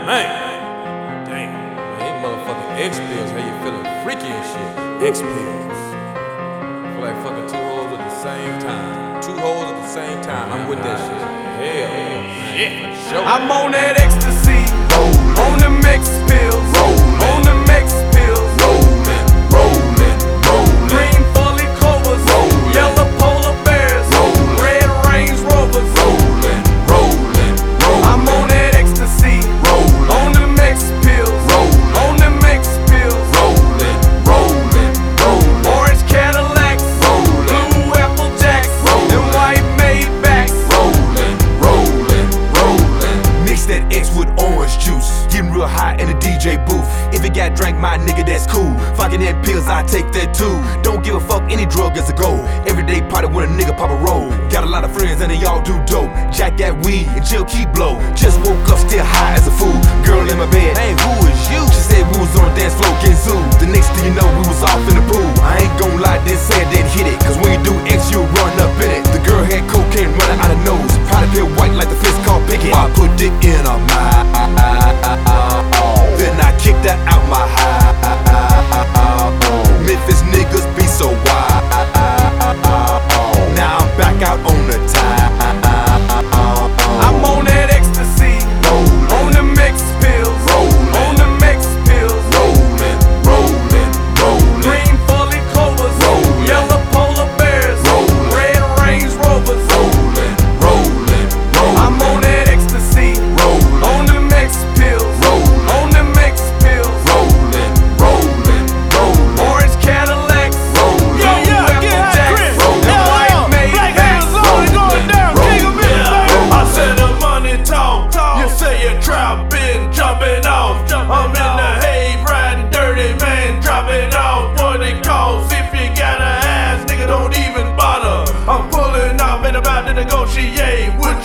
Man, damn. Man, these motherfucking X pills, how you feeling freaky and shit. X pills. Feel like fucking two hoes at the same time. Two hoes at the same time. I'm with that shit. Hell, shit. Sure. I'm on that ecstasy, on them X pills, on them X pills, Rollin'. green fully clovers, yellow polar bears, red Range Rovers, Rollin'. I'm on that ecstasy, on them X pills, on them X pills, Rollin'. orange Cadillacs, blue Apple Jacks, and white Maybachs. Mix that X with orange juice. Getting real high in the DJ booth. If it got drank, my nigga, that's cool. Fucking that pills, I take that too. Don't give a fuck, any drug is a go. Everyday party when a nigga pop a roll. Got a lot of friends and they all do dope. Jack that weed and chill keep blow. Just woke up still high as a fool. Girl in my bed, hey, who is you? She said we was on the dance floor getting zoomed. The next thing you know, we was off in the pool. I ain't gon' lie, this said then hit it. Cause when you do X, you'll run up in it. The girl had cocaine running out her nose. Probably pale white like the fist called Pickett. I put it in her mouth. Then I kicked her out my house. Memphis niggas be so wild. Now I'm back out on the time. I'm on that ecstasy, on them X pills, on them X pills, green fully clovers, yellow polar bears, red Range Rovers. I'm on that ecstasy, on them X pills, on them X pills, orange Cadillacs, blue Apple Jacks, and white Maybachs. I said the money talk. You say you're trapping, jumping off. I'm in the hay, riding dirty, man, dropping off what it costs. If you got a ass, nigga, don't even bother. I'm pulling off and about to negotiate with